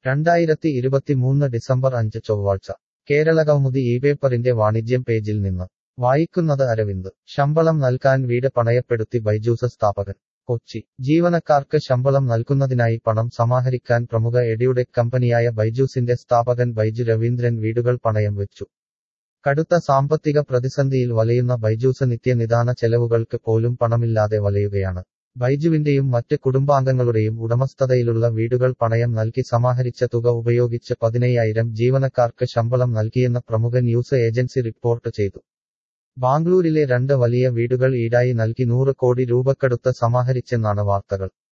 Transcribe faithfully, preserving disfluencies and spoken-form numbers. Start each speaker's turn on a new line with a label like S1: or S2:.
S1: രണ്ടായിരത്തി ഇരുപത്തിമൂന്ന് ഡിസംബർ അഞ്ച് ചൊവ്വാഴ്ച കേരളകൗമുദി ഇപേപ്പറിന്റെ വാണിജ്യം പേജിൽ നിന്ന് വായിക്കുന്നത് അരവിന്ദ് ശമ്പളം നൽകാൻ വീട് പണയപ്പെടുത്തി ബൈജൂസ് സ്ഥാപകൻ കൊച്ചി ജീവനക്കാർക്ക് ശമ്പളം നൽകുന്നതിനായി പണം സമാഹരിക്കാൻ പ്രമുഖ എഡ്യൂടെക് കമ്പനിയായ ബൈജൂസിന്റെ സ്ഥാപകൻ ബൈജു രവീന്ദ്രൻ വീടുകൾ പണയം വെച്ചു. കടുത്ത സാമ്പത്തിക പ്രതിസന്ധിയിൽ വലയുന്ന ബൈജൂസ് നിത്യനിദാന ചെലവുകൾക്ക് പോലും പണമില്ലാതെ വലയുകയാണ്. ബൈജുവിന്റെയും മറ്റ് കുടുംബാംഗങ്ങളുടെയും ഉടമസ്ഥതയിലുള്ള വീടുകൾ പണയം നൽകി സമാഹരിച്ച തുക ഉപയോഗിച്ച് പതിനയ്യായിരം ജീവനക്കാർക്ക് ശമ്പളം നൽകിയെന്ന് പ്രമുഖ ന്യൂസ് ഏജൻസി റിപ്പോർട്ട് ചെയ്തു. ബാംഗ്ലൂരിലെ രണ്ട് വലിയ വീടുകൾ ഈടായി നൽകി നൂറ് കോടി രൂപക്കടുത്ത് സമാഹരിച്ചെന്നാണ് വാർത്തകൾ.